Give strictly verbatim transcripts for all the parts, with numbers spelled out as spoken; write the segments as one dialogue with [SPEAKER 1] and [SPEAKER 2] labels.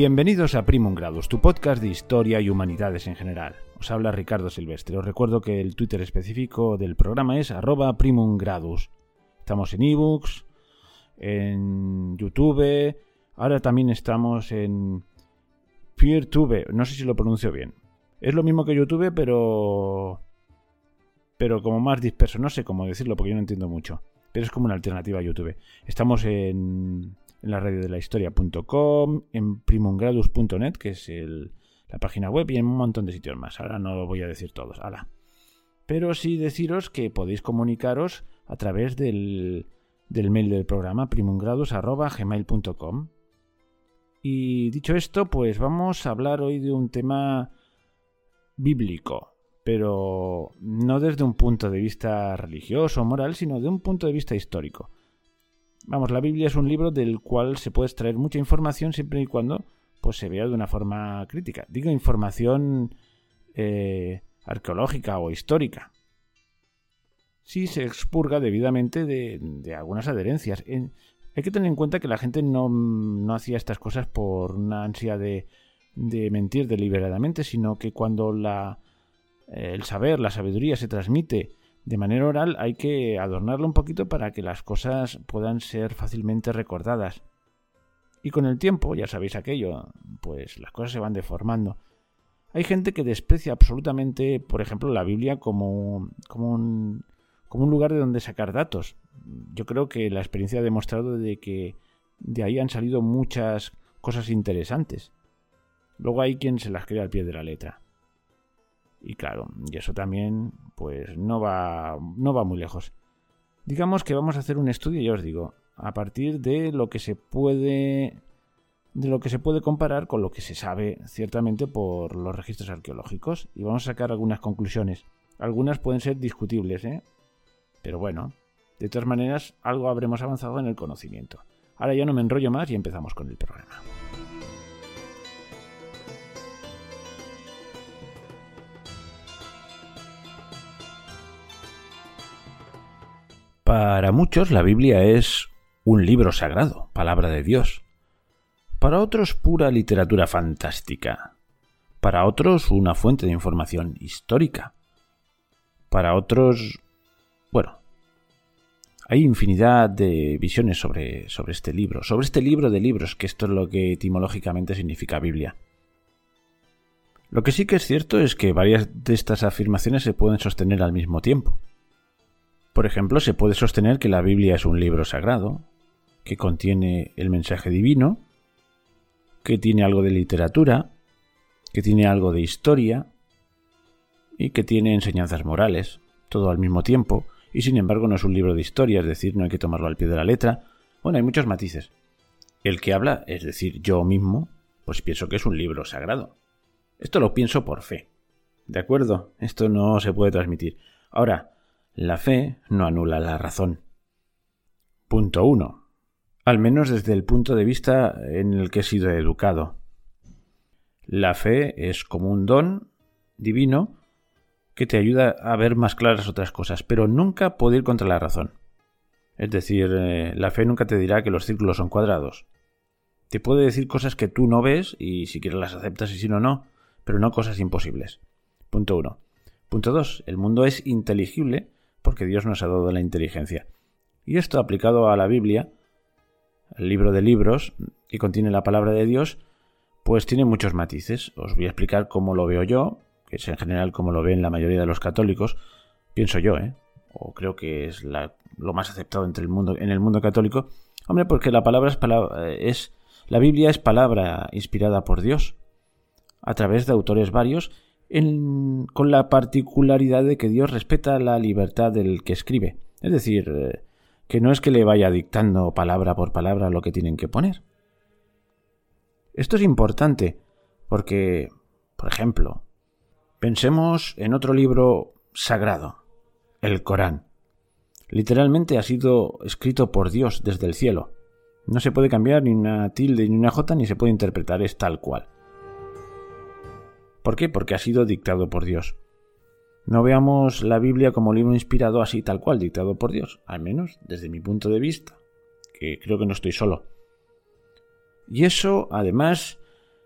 [SPEAKER 1] Bienvenidos a Primum Gradus, tu podcast de historia y humanidades en general. Os habla Ricardo Silvestre. Os recuerdo que el Twitter específico del programa es arroba Primum Gradus. Estamos en ebooks, en YouTube, ahora también estamos en PeerTube, no sé si lo pronuncio bien. Es lo mismo que YouTube, pero pero como más disperso, no sé cómo decirlo porque yo no entiendo mucho, pero es como una alternativa a YouTube. Estamos en, en la radio de la historia punto com, en primumgradus punto net, que es el, la página web, y en un montón de sitios más. Ahora no lo voy a decir todos, hala. Pero sí deciros que podéis comunicaros a través del, del mail del programa primumgradus arroba gmail punto com. Y dicho esto, pues vamos a hablar hoy de un tema bíblico, pero no desde un punto de vista religioso o moral, sino de un punto de vista histórico. Vamos, la Biblia es un libro del cual se puede extraer mucha información siempre y cuando pues, se vea de una forma crítica. Digo información eh, arqueológica o histórica. Sí se expurga debidamente de, de algunas adherencias. En, hay que tener en cuenta que la gente no, no hacía estas cosas por una ansia de, de mentir deliberadamente, sino que cuando la, eh, el saber, la sabiduría se transmite de manera oral, hay que adornarlo un poquito para que las cosas puedan ser fácilmente recordadas. Y con el tiempo, ya sabéis aquello, pues las cosas se van deformando. Hay gente que desprecia absolutamente, por ejemplo, la Biblia como, como un... como un lugar de donde sacar datos. Yo creo que la experiencia ha demostrado de que de ahí han salido muchas cosas interesantes. Luego hay quien se las cree al pie de la letra. Y claro, y eso también pues no va, no va muy lejos. Digamos que vamos a hacer un estudio, ya os digo, a partir de lo que se puede de lo que se puede comparar con lo que se sabe ciertamente por los registros arqueológicos, y vamos a sacar algunas conclusiones. Algunas pueden ser discutibles, ¿eh? Pero bueno, de todas maneras, algo habremos avanzado en el conocimiento. Ahora ya no me enrollo más y empezamos con el programa. Para muchos la Biblia es un libro sagrado, palabra de Dios. Para otros pura literatura fantástica. Para otros una fuente de información histórica. Para otros... Bueno, hay infinidad de visiones sobre, sobre este libro, sobre este libro de libros, que esto es lo que etimológicamente significa Biblia. Lo que sí que es cierto es que varias de estas afirmaciones se pueden sostener al mismo tiempo. Por ejemplo, se puede sostener que la Biblia es un libro sagrado, que contiene el mensaje divino, que tiene algo de literatura, que tiene algo de historia y que tiene enseñanzas morales, todo al mismo tiempo. Y sin embargo no es un libro de historia, es decir, no hay que tomarlo al pie de la letra. Bueno, hay muchos matices. El que habla, es decir, yo mismo, pues pienso que es un libro sagrado. Esto lo pienso por fe. ¿De acuerdo? Esto no se puede transmitir. Ahora, la fe no anula la razón. Punto uno. Al menos desde el punto de vista en el que he sido educado. La fe es como un don divino que te ayuda a ver más claras otras cosas, pero nunca puede ir contra la razón. Es decir, eh, la fe nunca te dirá que los círculos son cuadrados. Te puede decir cosas que tú no ves y si quieres las aceptas y si no, no, pero no cosas imposibles. Punto uno. Punto dos. El mundo es inteligible porque Dios nos ha dado la inteligencia. Y esto aplicado a la Biblia, el libro de libros, que contiene la palabra de Dios, pues tiene muchos matices. Os voy a explicar cómo lo veo yo, que es en general como lo ven la mayoría de los católicos, pienso yo, ¿eh? O creo que es la, lo más aceptado entre el mundo, en el mundo católico. Hombre, porque la palabra es, palabra, es la Biblia es palabra inspirada por Dios, a través de autores varios, en, con la particularidad de que Dios respeta la libertad del que escribe. Es decir, eh, que no es que le vaya dictando palabra por palabra lo que tienen que poner. Esto es importante, porque, por ejemplo, pensemos en otro libro sagrado, el Corán. Literalmente ha sido escrito por Dios desde el cielo. No se puede cambiar ni una tilde ni una jota, ni se puede interpretar, es tal cual. ¿Por qué? Porque ha sido dictado por Dios. No veamos la Biblia como libro inspirado así tal cual, dictado por Dios, al menos desde mi punto de vista, que creo que no estoy solo. Y eso, además,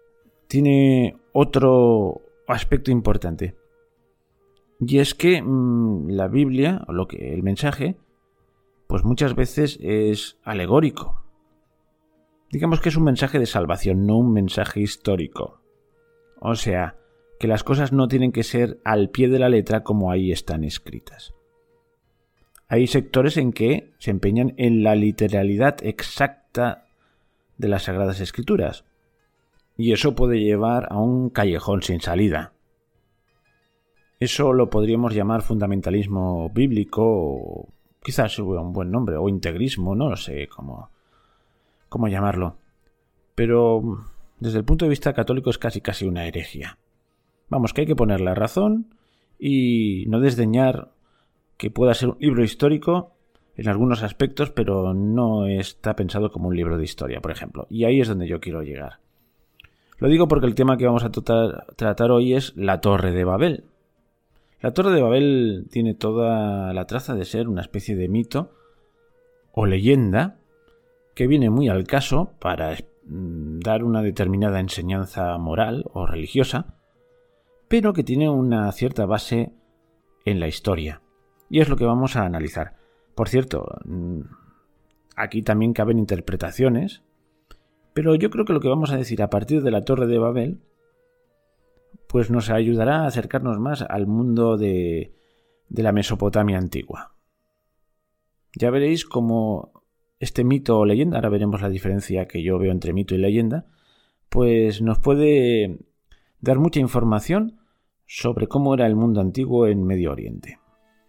[SPEAKER 1] tiene otro aspecto importante. Y es que mmm, la Biblia, o lo que el mensaje, pues muchas veces es alegórico. Digamos que es un mensaje de salvación, no un mensaje histórico. O sea, que las cosas no tienen que ser al pie de la letra como ahí están escritas. Hay sectores en que se empeñan en la literalidad exacta de las Sagradas Escrituras. Y eso puede llevar a un callejón sin salida. Eso lo podríamos llamar fundamentalismo bíblico, o quizás sea un buen nombre, o integrismo, no lo sé cómo, cómo llamarlo. Pero desde el punto de vista católico es casi casi una herejía. Vamos, que hay que poner la razón y no desdeñar que pueda ser un libro histórico en algunos aspectos, pero no está pensado como un libro de historia, por ejemplo. Y ahí es donde yo quiero llegar. Lo digo porque el tema que vamos a tratar, tratar hoy es la Torre de Babel. La Torre de Babel tiene toda la traza de ser una especie de mito o leyenda que viene muy al caso para dar una determinada enseñanza moral o religiosa, pero que tiene una cierta base en la historia. Y es lo que vamos a analizar. Por cierto, aquí también caben interpretaciones, pero yo creo que lo que vamos a decir a partir de la Torre de Babel pues nos ayudará a acercarnos más al mundo de, de la Mesopotamia antigua. Ya veréis cómo este mito o leyenda, ahora veremos la diferencia que yo veo entre mito y leyenda, pues nos puede dar mucha información sobre cómo era el mundo antiguo en Medio Oriente.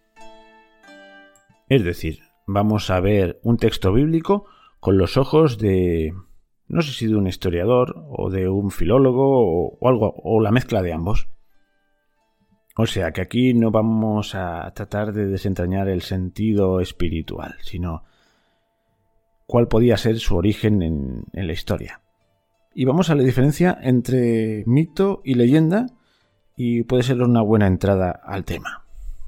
[SPEAKER 1] Es decir, vamos a ver un texto bíblico con los ojos de, no sé si de un historiador o de un filólogo o, o algo, o la mezcla de ambos. O sea que aquí no vamos a tratar de desentrañar el sentido espiritual, sino cuál podía ser su origen en, en la historia. Y vamos a la diferencia entre mito y leyenda, y puede ser una buena entrada al tema.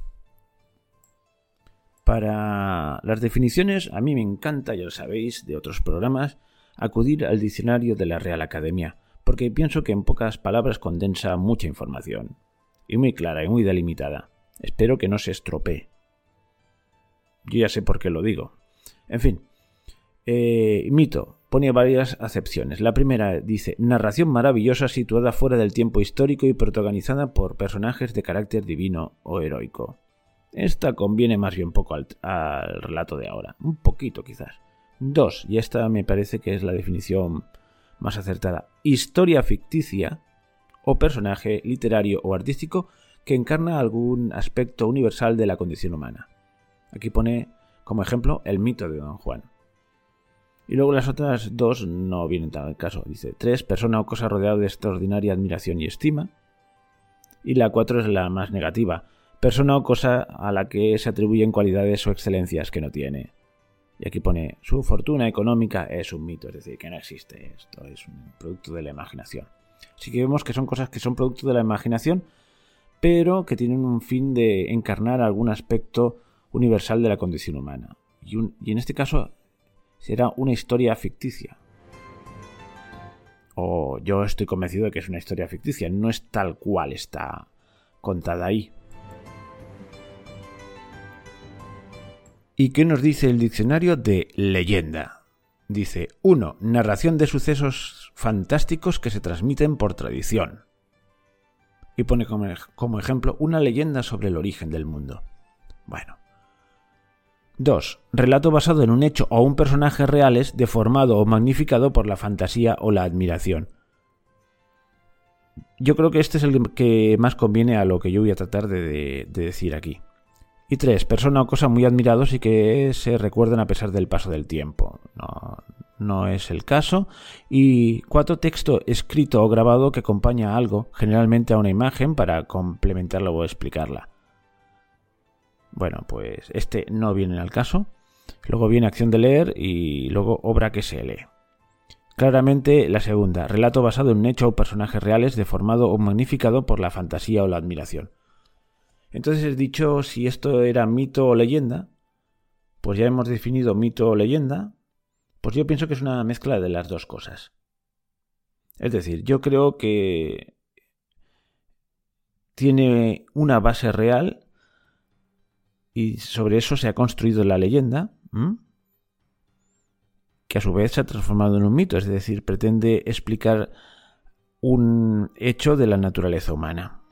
[SPEAKER 1] Para las definiciones, a mí me encanta, ya lo sabéis, de otros programas, acudir al diccionario de la Real Academia, porque pienso que en pocas palabras condensa mucha información, y muy clara y muy delimitada. Espero que no se estropee. Yo ya sé por qué lo digo. En fin, eh, mito pone varias acepciones. La primera dice: narración maravillosa situada fuera del tiempo histórico y protagonizada por personajes de carácter divino o heroico. Esta conviene más bien poco al, al relato de ahora, un poquito quizás. Dos, y esta me parece que es la definición más acertada: historia ficticia o personaje literario o artístico que encarna algún aspecto universal de la condición humana. Aquí pone como ejemplo el mito de Don Juan. Y luego las otras dos no vienen tan al caso. Dice: tres, persona o cosa rodeada de extraordinaria admiración y estima. Y la cuatro es la más negativa: persona o cosa a la que se atribuyen cualidades o excelencias que no tiene. Y aquí pone: su fortuna económica es un mito, es decir, que no existe, esto es un producto de la imaginación. Así que vemos que son cosas que son producto de la imaginación, pero que tienen un fin de encarnar algún aspecto universal de la condición humana. Y, un, y en este caso será una historia ficticia. O yo estoy convencido de que es una historia ficticia, no es tal cual está contada ahí. ¿Y qué nos dice el diccionario de leyenda? Dice: uno. Narración de sucesos fantásticos que se transmiten por tradición. Y pone como, como ejemplo una leyenda sobre el origen del mundo. Bueno. dos. Relato basado en un hecho o un personaje reales deformado o magnificado por la fantasía o la admiración. Yo creo que este es el que más conviene a lo que yo voy a tratar de, de, de decir aquí. Y tres, persona o cosa muy admirados y que se recuerdan a pesar del paso del tiempo. No, no es el caso. Y cuatro, texto escrito o grabado que acompaña a algo, generalmente a una imagen, para complementarla o explicarla. Bueno, pues este no viene al caso. Luego viene acción de leer y luego obra que se lee. Claramente la segunda, relato basado en un hecho o personajes reales deformado o magnificado por la fantasía o la admiración. Entonces he dicho si esto era mito o leyenda, pues ya hemos definido mito o leyenda, pues yo pienso que es una mezcla de las dos cosas. Es decir, yo creo que tiene una base real y sobre eso se ha construido la leyenda, ¿m? que a su vez se ha transformado en un mito, es decir, pretende explicar un hecho de la naturaleza humana.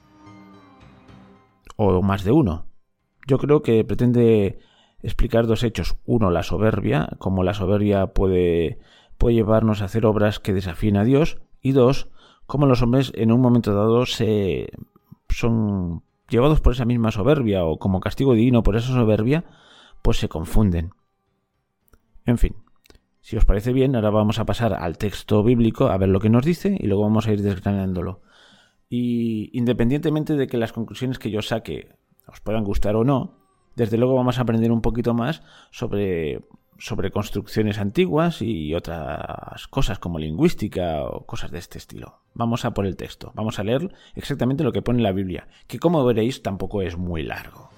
[SPEAKER 1] O más de uno. Yo creo que pretende explicar dos hechos. Uno, la soberbia, cómo la soberbia puede, puede llevarnos a hacer obras que desafíen a Dios. Y dos, cómo los hombres en un momento dado se son llevados por esa misma soberbia o como castigo divino por esa soberbia, pues se confunden. En fin, si os parece bien, ahora vamos a pasar al texto bíblico a ver lo que nos dice y luego vamos a ir desgranándolo. Y independientemente de que las conclusiones que yo saque os puedan gustar o no, desde luego vamos a aprender un poquito más sobre, sobre construcciones antiguas y otras cosas como lingüística o cosas de este estilo. Vamos a por el texto, vamos a leer exactamente lo que pone en la Biblia, que como veréis tampoco es muy largo.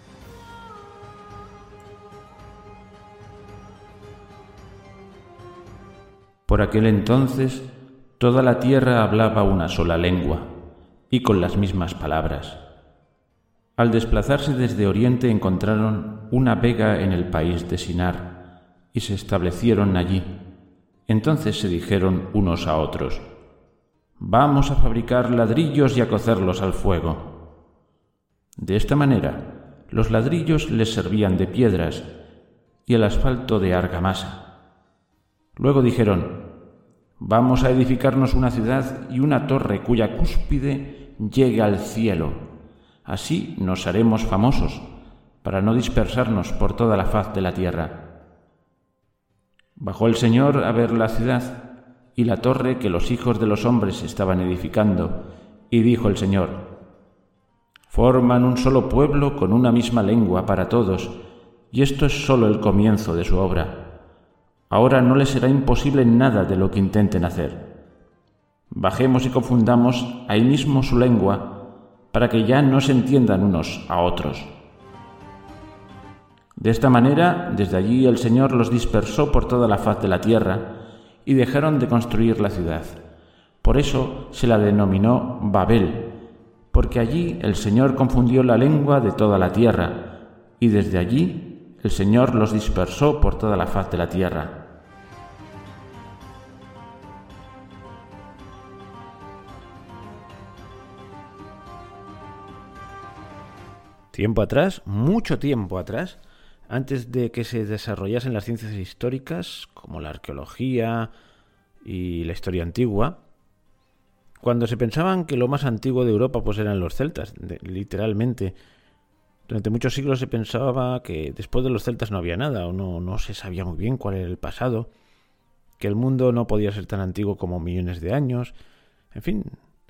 [SPEAKER 2] Por aquel entonces, toda la tierra hablaba una sola lengua, y con las mismas palabras. Al desplazarse desde Oriente encontraron una vega en el país de Sinar, y se establecieron allí. Entonces se dijeron unos a otros: «Vamos a fabricar ladrillos y a cocerlos al fuego». De esta manera, los ladrillos les servían de piedras, y el asfalto de argamasa. Luego dijeron: «Vamos a edificarnos una ciudad y una torre cuya cúspide llegue al cielo. Así nos haremos famosos, para no dispersarnos por toda la faz de la tierra». Bajó el Señor a ver la ciudad y la torre que los hijos de los hombres estaban edificando, y dijo el Señor: «Forman un solo pueblo con una misma lengua para todos, y esto es solo el comienzo de su obra. Ahora no les será imposible nada de lo que intenten hacer. Bajemos y confundamos ahí mismo su lengua, para que ya no se entiendan unos a otros». De esta manera, desde allí el Señor los dispersó por toda la faz de la tierra, y dejaron de construir la ciudad. Por eso se la denominó Babel, porque allí el Señor confundió la lengua de toda la tierra, y desde allí el Señor los dispersó por toda la faz de la tierra.
[SPEAKER 1] Tiempo atrás, mucho tiempo atrás, antes de que se desarrollasen las ciencias históricas, como la arqueología y la historia antigua, cuando se pensaban que lo más antiguo de Europa pues eran los celtas, de, literalmente. Durante muchos siglos se pensaba que después de los celtas no había nada, o no, no se sabía muy bien cuál era el pasado, que el mundo no podía ser tan antiguo como millones de años, en fin,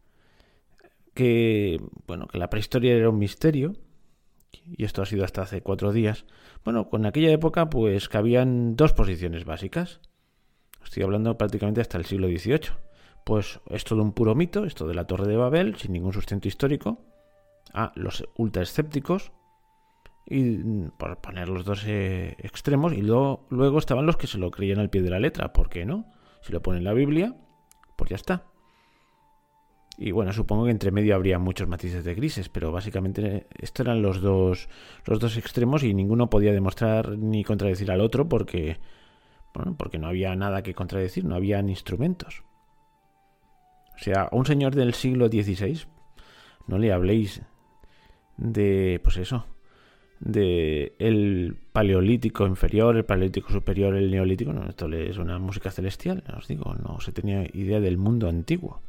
[SPEAKER 1] que, bueno, que la prehistoria era un misterio. Y esto ha sido hasta hace cuatro días. Bueno, con aquella época pues cabían dos posiciones básicas. Estoy hablando prácticamente hasta el siglo dieciocho. Pues es todo un puro mito, esto de la Torre de Babel, sin ningún sustento histórico. Ah, los ultra escépticos. Y por poner los dos eh, extremos. Y luego, luego estaban los que se lo creían al pie de la letra. ¿Por qué no? Si lo pone en la Biblia, pues ya está. Y bueno, supongo que entre medio habría muchos matices de grises, pero básicamente estos eran los dos, los dos extremos y ninguno podía demostrar ni contradecir al otro porque, bueno, porque no había nada que contradecir, no habían instrumentos. O sea, a un señor del siglo dieciséis no le habléis de, pues eso, de el paleolítico inferior, el paleolítico superior, el neolítico. No, esto es una música celestial, os digo, no se tenía idea del mundo antiguo.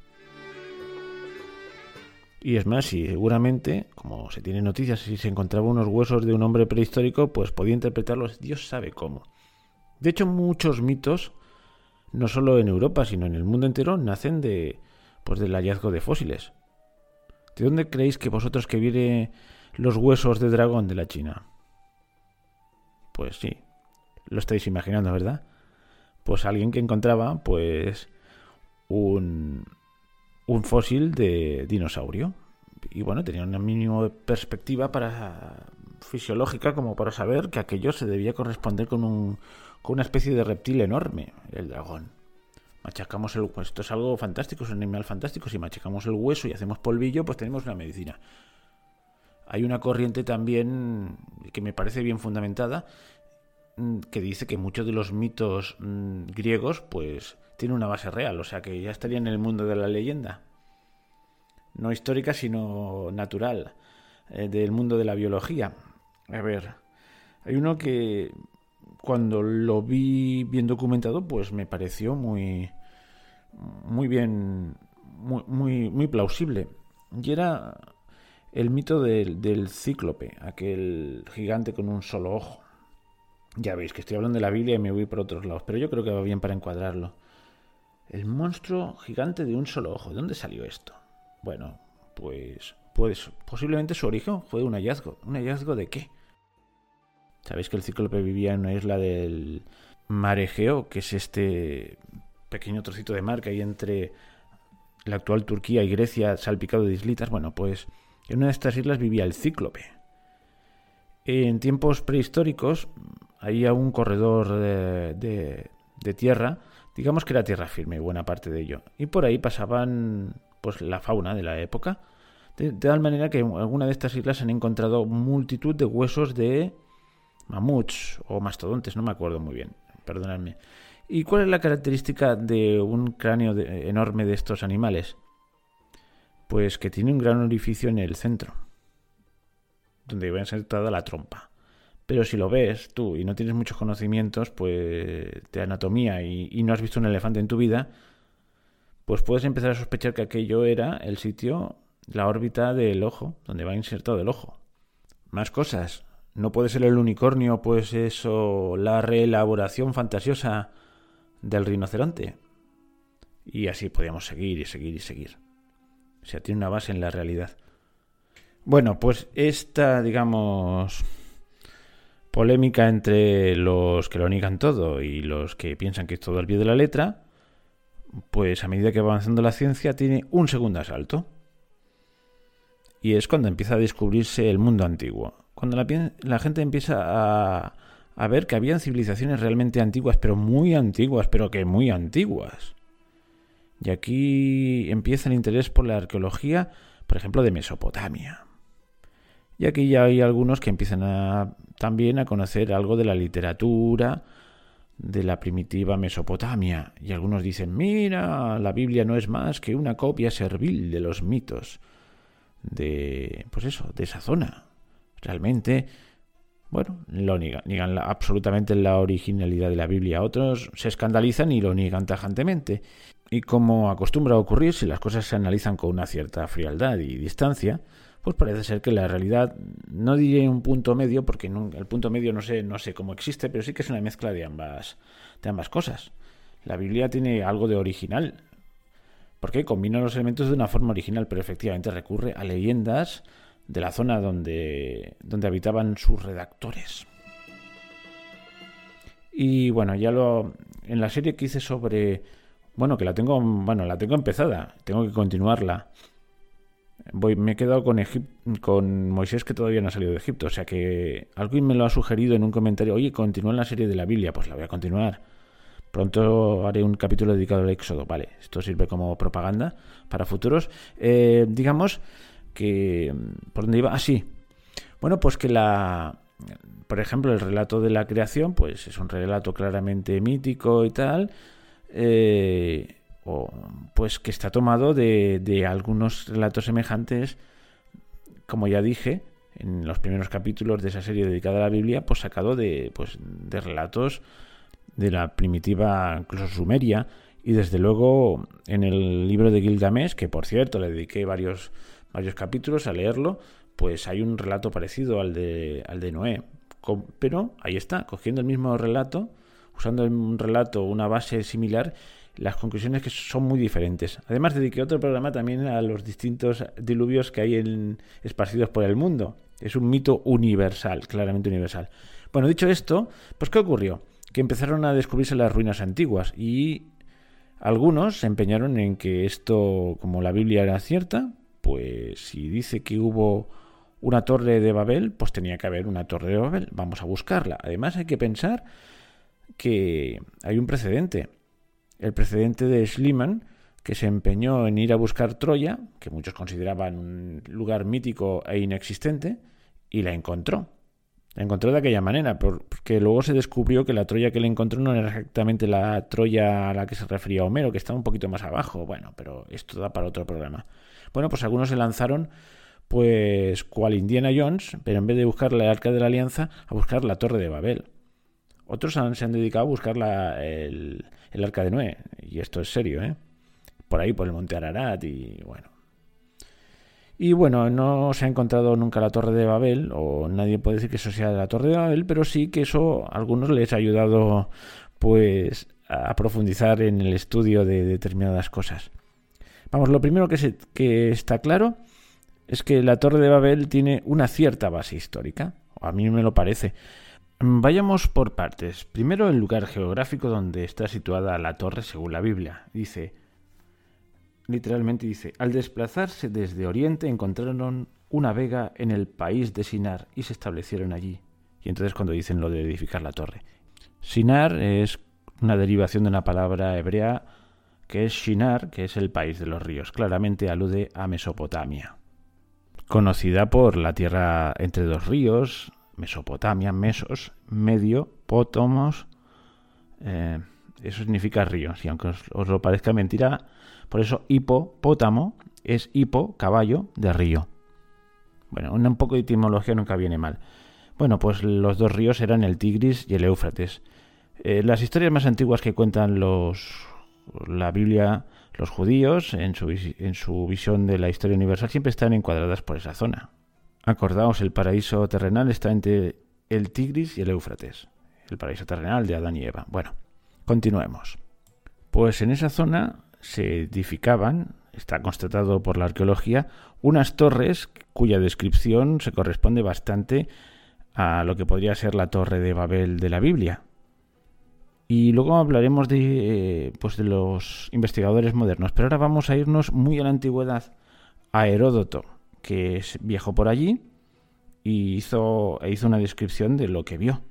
[SPEAKER 1] Y es más, si seguramente, como se tiene noticias, si se encontraba unos huesos de un hombre prehistórico, pues podía interpretarlos Dios sabe cómo. De hecho, muchos mitos, no solo en Europa, sino en el mundo entero, nacen de, pues, del hallazgo de fósiles. ¿De dónde creéis que vosotros que viene los huesos de dragón de la China? Pues sí, lo estáis imaginando, ¿verdad? Pues alguien que encontraba, pues, un... un fósil de dinosaurio. Y bueno, tenía una mínima perspectiva para fisiológica como para saber que aquello se debía corresponder con, un, con una especie de reptil enorme, el dragón. Machacamos el hueso. Esto es algo fantástico, es un animal fantástico. Si machacamos el hueso y hacemos polvillo, pues tenemos una medicina. Hay una corriente también que me parece bien fundamentada, que dice que muchos de los mitos mmm, griegos pues tienen una base real, o sea que ya estarían en el mundo de la leyenda. No histórica, sino natural, eh, del mundo de la biología. A ver, hay uno que cuando lo vi bien documentado, pues me pareció muy, muy bien, muy, muy, muy plausible. Y era el mito del, del cíclope, aquel gigante con un solo ojo. Ya veis que estoy hablando de la Biblia y me voy por otros lados, pero yo creo que va bien para encuadrarlo. El monstruo gigante de un solo ojo. ¿De dónde salió esto? Bueno, pues, pues posiblemente su origen fue un hallazgo. ¿Un hallazgo de qué? Sabéis que el cíclope vivía en una isla del mar Egeo, que es este pequeño trocito de mar que hay entre la actual Turquía y Grecia, salpicado de islitas. Bueno, pues en una de estas islas vivía el cíclope. En tiempos prehistóricos había un corredor de, de, de tierra, digamos que era tierra firme, buena parte de ello, y por ahí pasaban pues la fauna de la época, de, de tal manera que en alguna de estas islas han encontrado multitud de huesos de mamuts o mastodontes, no me acuerdo muy bien, perdonadme. ¿Y cuál es la característica de un cráneo de, enorme de estos animales? Pues que tiene un gran orificio en el centro, donde va insertada la trompa. Pero si lo ves tú y no tienes muchos conocimientos pues de anatomía y, y no has visto un elefante en tu vida, pues puedes empezar a sospechar que aquello era el sitio, la órbita del ojo, donde va insertado el ojo. Más cosas. No puede ser el unicornio, pues eso, la reelaboración fantasiosa del rinoceronte. Y así podíamos seguir y seguir y seguir. O sea, tiene una base en la realidad. Bueno, pues esta, digamos, polémica entre los que lo niegan todo y los que piensan que es todo al pie de la letra, pues a medida que va avanzando la ciencia tiene un segundo asalto. Y es cuando empieza a descubrirse el mundo antiguo. Cuando la, la gente empieza a, a ver que habían civilizaciones realmente antiguas, pero muy antiguas, pero que muy antiguas. Y aquí empieza el interés por la arqueología, por ejemplo, de Mesopotamia. Y aquí ya hay algunos que empiezan a, también a conocer algo de la literatura de la primitiva Mesopotamia. Y algunos dicen, mira, la Biblia no es más que una copia servil de los mitos de, pues eso, de esa zona. Realmente, bueno, lo niegan, niegan la, absolutamente la originalidad de la Biblia. Otros se escandalizan y lo niegan tajantemente. Y como acostumbra a ocurrir, si las cosas se analizan con una cierta frialdad y distancia, pues parece ser que la realidad, no diré un punto medio, porque no, el punto medio no sé, no sé cómo existe, pero sí que es una mezcla de ambas, de ambas cosas. La Biblia tiene algo de original, porque combina los elementos de una forma original, pero efectivamente recurre a leyendas de la zona donde, donde habitaban sus redactores. Y bueno, ya lo en la serie que hice sobre, bueno, que la tengo, bueno, la tengo empezada, tengo que continuarla. Voy, me he quedado con Egip- con Moisés, que todavía no ha salido de Egipto, o sea que alguien me lo ha sugerido en un comentario, oye, continúa en la serie de la Biblia, pues la voy a continuar. Pronto haré un capítulo dedicado al Éxodo, vale, esto sirve como propaganda para futuros. Eh, digamos que, ¿por dónde iba? Ah, sí. Bueno, pues que la, por ejemplo, el relato de la creación, pues es un relato claramente mítico y tal, eh... o pues que está tomado de, de algunos relatos semejantes, como ya dije en los primeros capítulos de esa serie dedicada a la Biblia, pues sacado de, pues, de relatos de la primitiva, incluso sumeria, y desde luego en el libro de Gilgamesh, que por cierto le dediqué varios, varios capítulos a leerlo, pues hay un relato parecido al de, al de Noé, con, pero ahí está, cogiendo el mismo relato, usando un relato, una base similar, las conclusiones que son muy diferentes. Además dediqué otro programa también a los distintos diluvios que hay en, esparcidos por el mundo. Es un mito universal, claramente universal. Bueno, dicho esto, pues ¿qué ocurrió? Que empezaron a descubrirse las ruinas antiguas y algunos se empeñaron en que esto, como la Biblia era cierta, pues si dice que hubo una torre de Babel, pues tenía que haber una torre de Babel. Vamos a buscarla. Además hay que pensar que hay un precedente. el precedente de Schliemann, que se empeñó en ir a buscar Troya, que muchos consideraban un lugar mítico e inexistente, y la encontró. La encontró de aquella manera, porque luego se descubrió que la Troya que le encontró no era exactamente la Troya a la que se refería Homero, que estaba un poquito más abajo. Bueno, pero esto da para otro programa. Bueno, pues algunos se lanzaron, pues, cual Indiana Jones, pero en vez de buscar la Arca de la Alianza, a buscar la Torre de Babel. Otros han, se han dedicado a buscar la, el, el Arca de Noé, y esto es serio, ¿eh? Por ahí, por el Monte Ararat, y bueno. Y bueno, no se ha encontrado nunca la Torre de Babel, o nadie puede decir que eso sea la Torre de Babel, pero sí que eso a algunos les ha ayudado, pues, a profundizar en el estudio de determinadas cosas. Vamos, lo primero que, se, que está claro es que la Torre de Babel tiene una cierta base histórica, a mí me lo parece. Vayamos por partes. Primero, el lugar geográfico donde está situada la torre según la Biblia. Dice... Literalmente dice, al desplazarse desde Oriente encontraron una vega en el país de Sinar y se establecieron allí. Y entonces cuando dicen lo de edificar la torre. Sinar es una derivación de una palabra hebrea que es Shinar, que es el país de los ríos. Claramente alude a Mesopotamia. Conocida por la tierra entre dos ríos, Mesopotamia, Mesos, medio, Pótomos, eh, eso significa ríos. Y aunque os, os lo parezca mentira... Por eso hipopótamo es hipo, caballo, de río. Bueno, un poco de etimología nunca viene mal. Bueno, pues los dos ríos eran el Tigris y el Éufrates. Eh, las historias más antiguas que cuentan los la Biblia, los judíos, en su, en su visión de la historia universal, siempre están encuadradas por esa zona. Acordaos, el paraíso terrenal está entre el Tigris y el Éufrates. El paraíso terrenal de Adán y Eva. Bueno, continuemos. Pues en esa zona... se edificaban, está constatado por la arqueología, unas torres cuya descripción se corresponde bastante a lo que podría ser la Torre de Babel de la Biblia. Y luego hablaremos de, eh, pues de los investigadores modernos, pero ahora vamos a irnos muy a la antigüedad, a Heródoto, que viajó por allí y hizo, hizo una descripción de lo que vio.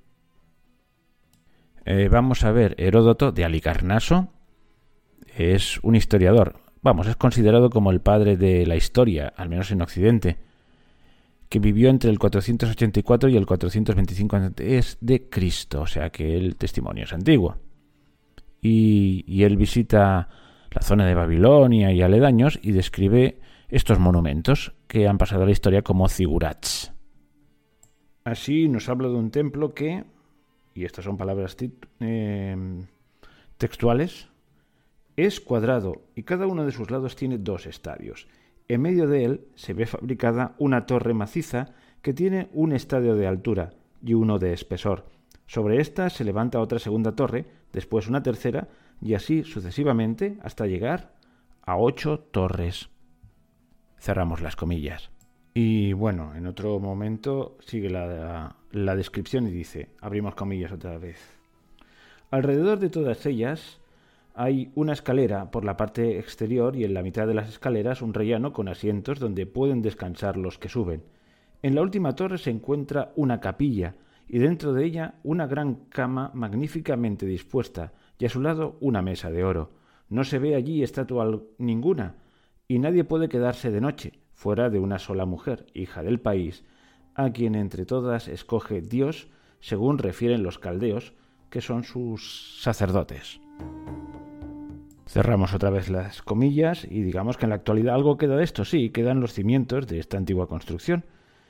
[SPEAKER 1] Eh, vamos a ver, Heródoto de Halicarnaso, es un historiador, vamos, es considerado como el padre de la historia, al menos en Occidente, que vivió entre el cuatrocientos ochenta y cuatro y el cuatrocientos veinticinco antes de Cristo, o sea que el testimonio es antiguo. Y, y él visita la zona de Babilonia y aledaños y describe estos monumentos que han pasado a la historia como zigurats. Así nos habla de un templo que, y estas son palabras eh, textuales, es cuadrado y cada uno de sus lados tiene dos estadios. En medio de él se ve fabricada una torre maciza que tiene un estadio de altura y uno de espesor. Sobre esta se levanta otra segunda torre, después una tercera y así sucesivamente hasta llegar a ocho torres. Cerramos las comillas. Y bueno, en otro momento sigue la, la descripción y dice, abrimos comillas otra vez. Alrededor de todas ellas hay una escalera por la parte exterior y en la mitad de las escaleras un rellano con asientos donde pueden descansar los que suben. En la última torre se encuentra una capilla y dentro de ella una gran cama magníficamente dispuesta y a su lado una mesa de oro. No se ve allí estatua ninguna y nadie puede quedarse de noche fuera de una sola mujer, hija del país, a quien entre todas escoge Dios, según refieren los caldeos, que son sus sacerdotes. Cerramos otra vez las comillas y digamos que en la actualidad algo queda de esto, sí, quedan los cimientos de esta antigua construcción.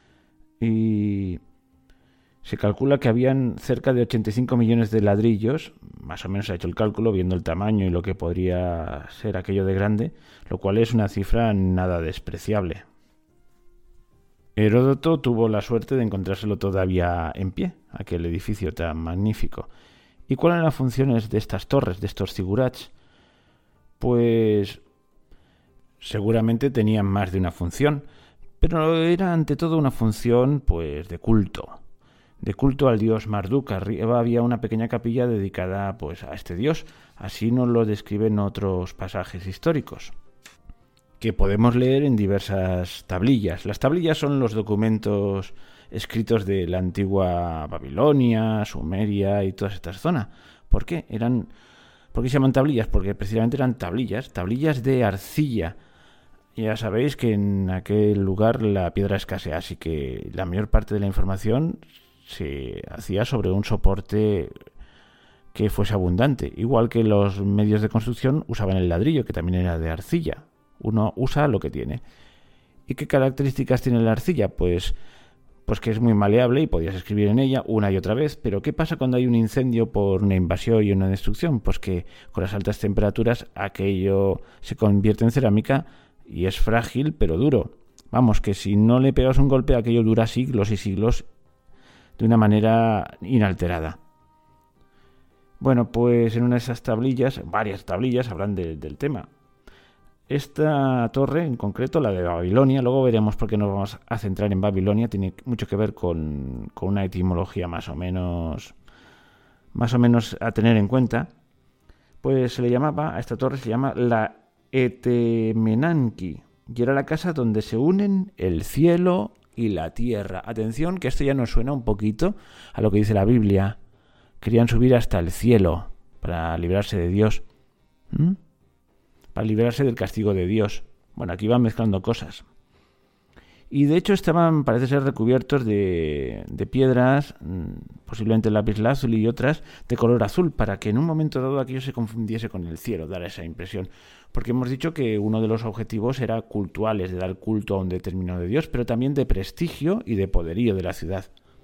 [SPEAKER 1] Y se calcula que habían cerca de ochenta y cinco millones de ladrillos, más o menos se ha hecho el cálculo viendo el tamaño y lo que podría ser aquello de grande, lo cual es una cifra nada despreciable. Heródoto tuvo la suerte de encontrárselo todavía en pie, aquel edificio tan magnífico. ¿Y cuáles eran las funciones de estas torres, de estos zigurats? Pues seguramente tenían más de una función, pero era ante todo una función pues de culto, de culto al dios Marduk. Arriba había una pequeña capilla dedicada pues a este dios, así nos lo describen otros pasajes históricos, que podemos leer en diversas tablillas. Las tablillas son los documentos escritos de la antigua Babilonia, Sumeria y todas estas zonas. ¿Por qué? Eran ¿Por qué se llaman tablillas? Porque precisamente eran tablillas, tablillas de arcilla. Ya sabéis que en aquel lugar la piedra escasea, así que la mayor parte de la información se hacía sobre un soporte que fuese abundante. Igual que los medios de construcción usaban el ladrillo, que también era de arcilla. Uno usa lo que tiene. ¿Y qué características tiene la arcilla? Pues, pues que es muy maleable y podías escribir en ella una y otra vez. Pero ¿qué pasa cuando hay un incendio por una invasión y una destrucción? Pues que con las altas temperaturas aquello se convierte en cerámica y es frágil pero duro. Vamos, que si no le pegas un golpe aquello dura siglos y siglos de una manera inalterada. Bueno, pues en una de esas tablillas, varias tablillas, hablan de, del tema. Esta torre, en concreto, la de Babilonia, luego veremos por qué nos vamos a centrar en Babilonia, tiene mucho que ver con, con una etimología más o menos, más o menos a tener en cuenta. Pues se le llamaba, a esta torre se llama la Etemenanki, y era la casa donde se unen el cielo y la tierra. Atención, que esto ya nos suena un poquito a lo que dice la Biblia. Querían subir hasta el cielo para librarse de Dios. ¿Mm? Para librarse del castigo de Dios. Bueno, aquí van mezclando cosas. Y de hecho estaban, parece ser, recubiertos de, de piedras, posiblemente lapislázuli y otras, de color azul, para que en un momento dado aquello se confundiese con el cielo, dar esa impresión. Porque hemos dicho que uno de los objetivos era cultuales, de dar culto a un determinado de Dios, pero también de prestigio y de poderío de la ciudad.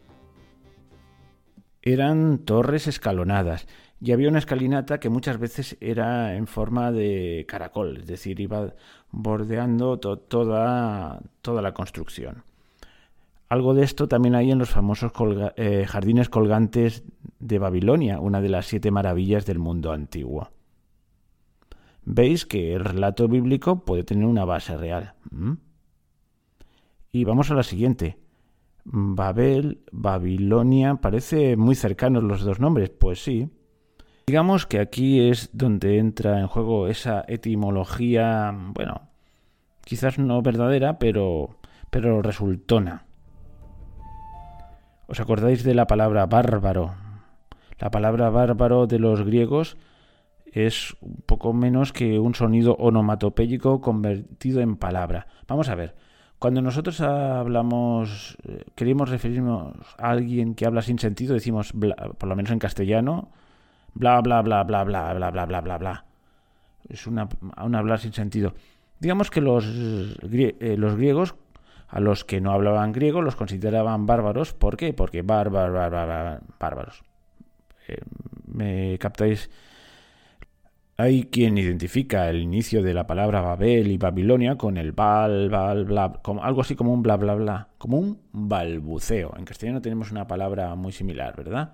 [SPEAKER 1] Eran torres escalonadas y había una escalinata que muchas veces era en forma de caracol, es decir, iba bordeando to- toda, toda la construcción. Algo de esto también hay en los famosos colga- eh, jardines colgantes de Babilonia, una de las siete maravillas del mundo antiguo. Veis que el relato bíblico puede tener una base real. ¿Mm? Y vamos a la siguiente. Babel, Babilonia, parece muy cercanos los dos nombres, pues sí. Digamos que aquí es donde entra en juego esa etimología, bueno, quizás no verdadera, pero, pero resultona. ¿Os acordáis de la palabra bárbaro? La palabra bárbaro de los griegos es un poco menos que un sonido onomatopéyico convertido en palabra. Vamos a ver. Cuando nosotros hablamos, queremos referirnos a alguien que habla sin sentido, decimos, bla, por lo menos en castellano, bla, bla, bla, bla, bla, bla, bla, bla, bla, bla. Es una, un hablar sin sentido. Digamos que los, eh, los griegos, a los que no hablaban griego, los consideraban bárbaros. ¿Por qué? Porque bárbaros, bárbaros, bárbaros. Eh, ¿Me captáis? Hay quien identifica el inicio de la palabra Babel y Babilonia con el bal, bal, bla, como, algo así como un bla, bla, bla, como un balbuceo. En castellano tenemos una palabra muy similar, ¿verdad?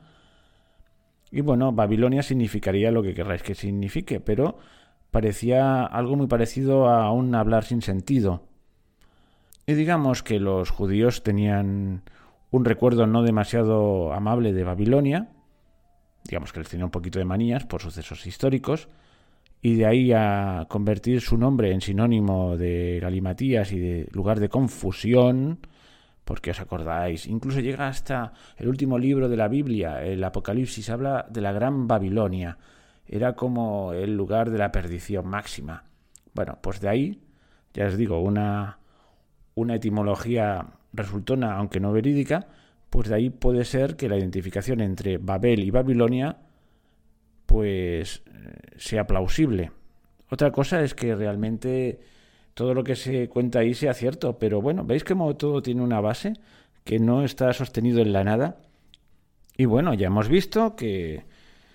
[SPEAKER 1] Y bueno, Babilonia significaría lo que querráis que signifique, pero parecía algo muy parecido a un hablar sin sentido. Y digamos que los judíos tenían un recuerdo no demasiado amable de Babilonia, digamos que les tenía un poquito de manías por sucesos históricos, y de ahí a convertir su nombre en sinónimo de galimatías y de lugar de confusión, porque os acordáis, incluso llega hasta el último libro de la Biblia, el Apocalipsis, habla de la Gran Babilonia, era como el lugar de la perdición máxima. Bueno, pues de ahí, ya os digo, una, una etimología resultona, aunque no verídica, pues de ahí puede ser que la identificación entre Babel y Babilonia pues sea plausible. Otra cosa es que realmente todo lo que se cuenta ahí sea cierto, pero bueno, veis cómo todo tiene una base que no está sostenido en la nada. Y bueno, ya hemos visto que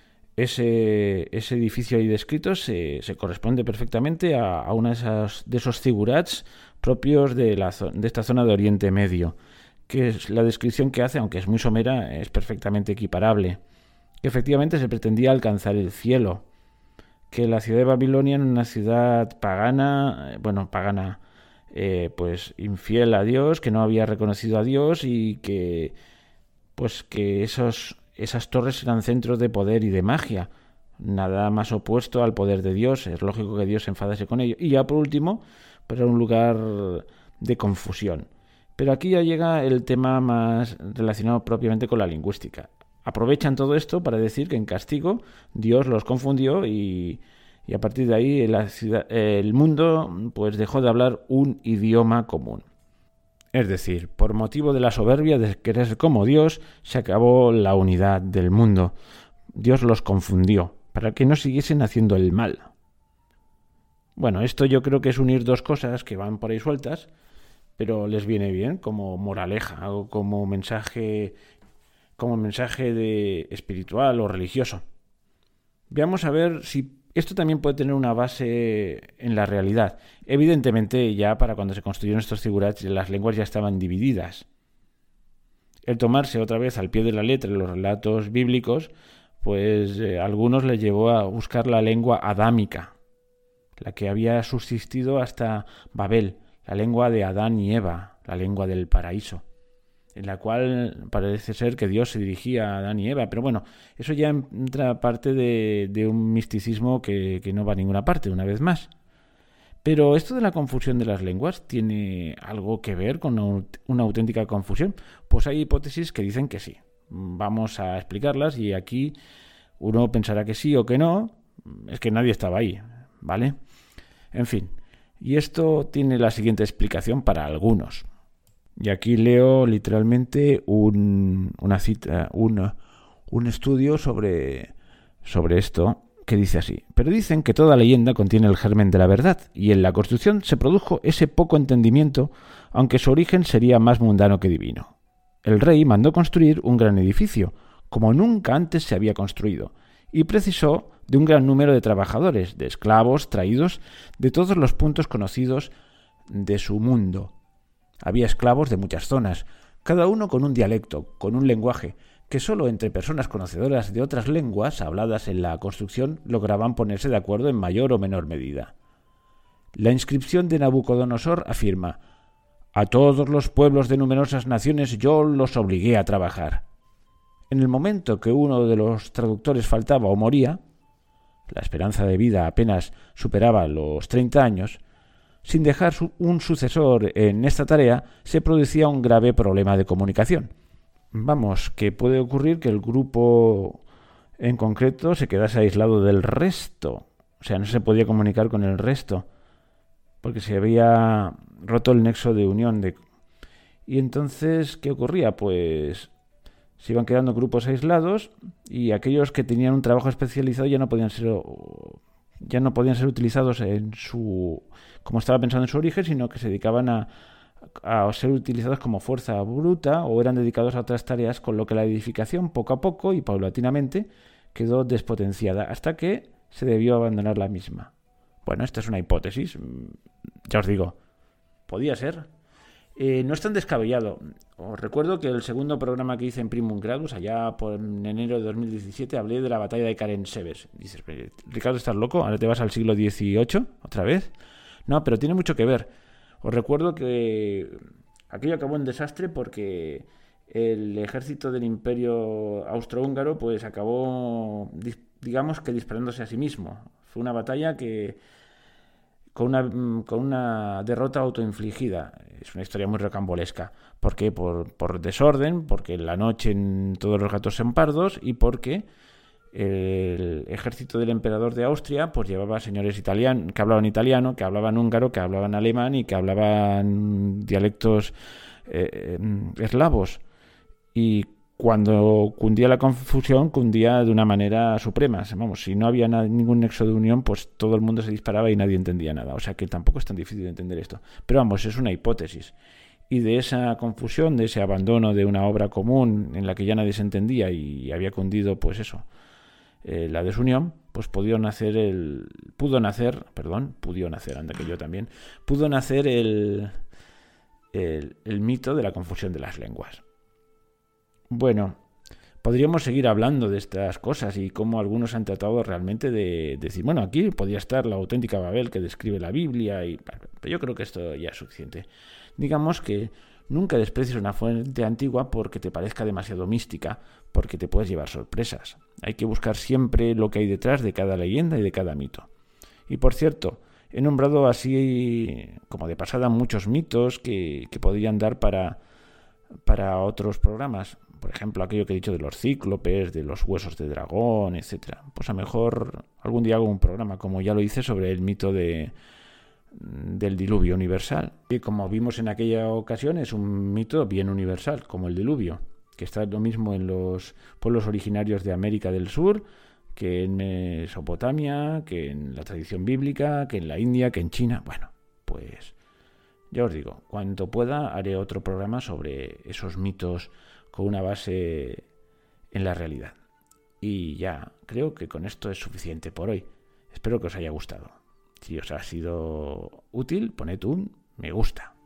[SPEAKER 1] ese, ese edificio ahí descrito se, se corresponde perfectamente a, a uno de esos, de esos zigurats propios de, la, de esta zona de Oriente Medio, que es la descripción que hace, aunque es muy somera, es perfectamente equiparable. Que efectivamente se pretendía alcanzar el cielo, que la ciudad de Babilonia era una ciudad pagana, bueno, pagana, eh, pues infiel a Dios, que no había reconocido a Dios y que, pues que esos, esas torres eran centros de poder y de magia, nada más opuesto al poder de Dios. Es lógico que Dios se enfadase con ello. Y ya por último, pues era un lugar de confusión. Pero aquí ya llega el tema más relacionado propiamente con la lingüística. aprovechan todo esto para decir que en castigo Dios los confundió y, y a partir de ahí la ciudad, el mundo pues dejó de hablar un idioma común. Es decir, por motivo de la soberbia de querer ser como Dios, se acabó la unidad del mundo. Dios los confundió para que no siguiesen haciendo el mal. Bueno, esto yo creo que es unir dos cosas que van por ahí sueltas, pero les viene bien como moraleja o como mensaje, como mensaje de espiritual o religioso. Veamos a ver si esto también puede tener una base en la realidad. Evidentemente, ya para cuando se construyeron estos zigurats, las lenguas ya estaban divididas. El tomarse otra vez al pie de la letra los relatos bíblicos, pues eh, a algunos les llevó a buscar la lengua adámica, la que había subsistido hasta Babel, la lengua de Adán y Eva, la lengua del paraíso, en la cual parece ser que Dios se dirigía a Adán y Eva. Pero bueno, eso ya entra parte de, de un misticismo que, que no va a ninguna parte, una vez más. Pero esto de la confusión de las lenguas, ¿tiene algo que ver con una, una auténtica confusión? Pues hay hipótesis que dicen que sí. Vamos a explicarlas y aquí uno pensará que sí o que no. Es que nadie estaba ahí, ¿vale? En fin, y esto tiene la siguiente explicación para algunos. Y aquí leo literalmente un, una cita, un, un estudio sobre, sobre esto que dice así. Pero dicen que toda leyenda contiene el germen de la verdad, y en la construcción se produjo ese poco entendimiento, aunque su origen sería más mundano que divino. El rey mandó construir un gran edificio, como nunca antes se había construido, y precisó de un gran número de trabajadores, de esclavos traídos de todos los puntos conocidos de su mundo. Había esclavos de muchas zonas, cada uno con un dialecto, con un lenguaje, que solo entre personas conocedoras de otras lenguas habladas en la construcción lograban ponerse de acuerdo en mayor o menor medida. La inscripción de Nabucodonosor afirma: «A todos los pueblos de numerosas naciones yo los obligué a trabajar». En el momento que uno de los traductores faltaba o moría, la esperanza de vida apenas superaba los treinta años, sin dejar un sucesor en esta tarea, se producía un grave problema de comunicación. Vamos, que puede ocurrir que el grupo en concreto se quedase aislado del resto. O sea, no se podía comunicar con el resto, porque se había roto el nexo de unión. De... Y entonces, ¿qué ocurría? Pues se iban quedando grupos aislados y aquellos que tenían un trabajo especializado ya no podían ser... ya no podían ser utilizados en su como estaba pensando en su origen, sino que se dedicaban a, a ser utilizados como fuerza bruta o eran dedicados a otras tareas, con lo que la edificación poco a poco y paulatinamente quedó despotenciada hasta que se debió abandonar la misma. Bueno, esta es una hipótesis, ya os digo, podía ser. Eh, no es tan descabellado. Os recuerdo que el segundo programa que hice en Primum Gradus, allá por en enero de dos mil diecisiete, hablé de la batalla de Karen-Sebes. Dices, Ricardo, ¿estás loco? ¿Ahora te vas al siglo dieciocho otra vez? No, pero tiene mucho que ver. Os recuerdo que aquello acabó en desastre porque el ejército del Imperio Austrohúngaro pues acabó, digamos que disparándose a sí mismo. Fue una batalla que Con una, con una derrota autoinfligida. Es una historia muy rocambolesca. ¿Por qué? Por, por desorden, porque en la noche todos los gatos son pardos y porque el ejército del emperador de Austria pues llevaba señores italianos que hablaban italiano, que hablaban húngaro, que hablaban alemán y que hablaban dialectos eh, eslavos. Y cuando cundía la confusión, cundía de una manera suprema. Vamos, si no había nada, ningún nexo de unión, pues todo el mundo se disparaba y nadie entendía nada. O sea que tampoco es tan difícil de entender esto. Pero vamos, es una hipótesis. Y de esa confusión, de ese abandono de una obra común en la que ya nadie se entendía y había cundido, pues eso, eh, la desunión, pues pudo nacer el... Pudo nacer, perdón, pudo nacer, anda que yo también, pudo nacer el, el, el mito de la confusión de las lenguas. Bueno, podríamos seguir hablando de estas cosas y cómo algunos han tratado realmente de, de decir, bueno, aquí podría estar la auténtica Babel que describe la Biblia, y pero yo creo que esto ya es suficiente. Digamos que nunca desprecies una fuente antigua porque te parezca demasiado mística, porque te puedes llevar sorpresas. Hay que buscar siempre lo que hay detrás de cada leyenda y de cada mito. Y por cierto, he nombrado así como de pasada muchos mitos que, que podrían dar para... para otros programas, por ejemplo, aquello que he dicho de los cíclopes, de los huesos de dragón, etcétera. Pues a lo mejor algún día hago un programa, como ya lo hice, sobre el mito de, del diluvio universal. Y como vimos en aquella ocasión, es un mito bien universal, como el diluvio, que está lo mismo en los pueblos originarios de América del Sur, que en Mesopotamia, que en la tradición bíblica, que en la India, que en China. Bueno, pues ya os digo, cuanto pueda haré otro programa sobre esos mitos con una base en la realidad. Y ya, creo que con esto es suficiente por hoy. Espero que os haya gustado. Si os ha sido útil, poned un me gusta.